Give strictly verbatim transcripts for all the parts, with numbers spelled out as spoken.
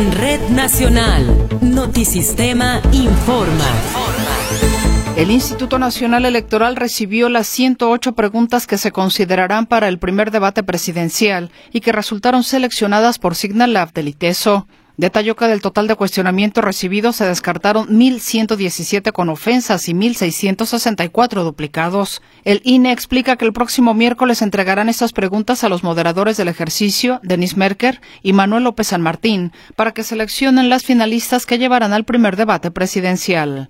En Red Nacional, Notisistema informa. El Instituto Nacional Electoral recibió las ciento ocho preguntas que se considerarán para el primer debate presidencial y que resultaron seleccionadas por Signal Lab del ITESO. Detalló que del total de cuestionamientos recibidos se descartaron mil ciento diecisiete con ofensas y mil seiscientos sesenta y cuatro duplicados. El I N E explica que el próximo miércoles entregarán estas preguntas a los moderadores del ejercicio, Denis Merker y Manuel López San Martín, para que seleccionen las finalistas que llevarán al primer debate presidencial.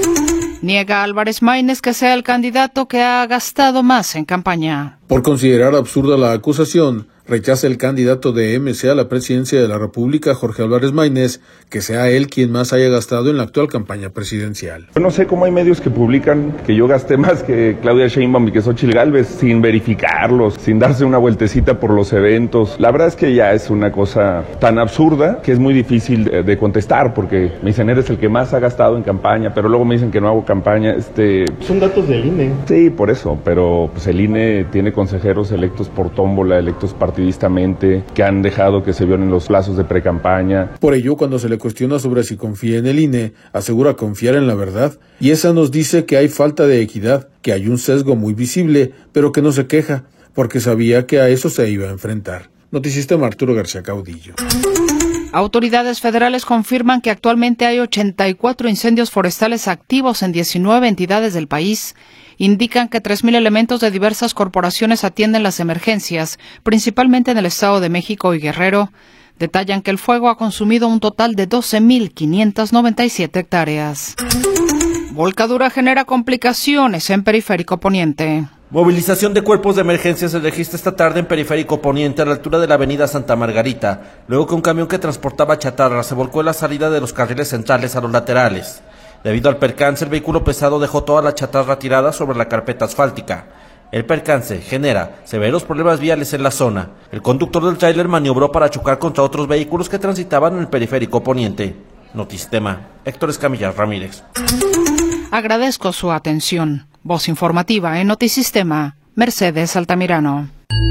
Niega Álvarez Maínez que sea el candidato que ha gastado más en campaña. Por considerar absurda la acusación, rechaza el candidato de M C a la presidencia de la República, Jorge Álvarez Maínez, que sea él quien más haya gastado en la actual campaña presidencial. Yo no sé cómo hay medios que publican que yo gasté más que Claudia Sheinbaum y que Xóchitl Gálvez, sin verificarlos, sin darse una vueltecita por los eventos. La verdad es que ya es una cosa tan absurda que es muy difícil de, de contestar, porque me dicen, eres el que más ha gastado en campaña, pero luego me dicen que no hago campaña. Este... Son datos del I N E. Sí, por eso, pero pues el I N E tiene consejeros electos por tómbola, electos partidistamente, que han dejado que se violen los plazos de precampaña. Por ello, cuando se le cuestiona sobre si confía en el I N E, asegura confiar en la verdad, y esa nos dice que hay falta de equidad, que hay un sesgo muy visible, pero que no se queja, porque sabía que a eso se iba a enfrentar. Notisistema, Arturo García Caudillo. Autoridades federales confirman que actualmente hay ochenta y cuatro incendios forestales activos en diecinueve entidades del país. Indican que tres mil elementos de diversas corporaciones atienden las emergencias, principalmente en el Estado de México y Guerrero. Detallan que el fuego ha consumido un total de doce mil quinientas noventa y siete hectáreas. Volcadura genera complicaciones en Periférico Poniente. Movilización de cuerpos de emergencia se registra esta tarde en Periférico Poniente a la altura de la avenida Santa Margarita, luego que un camión que transportaba chatarra se volcó en la salida de los carriles centrales a los laterales. Debido al percance, el vehículo pesado dejó toda la chatarra tirada sobre la carpeta asfáltica. El percance genera severos problemas viales en la zona. El conductor del tráiler maniobró para chocar contra otros vehículos que transitaban en el Periférico Poniente. Notisistema, Héctor Escamilla Ramírez. Agradezco su atención. Voz informativa en Notisistema, Mercedes Altamirano.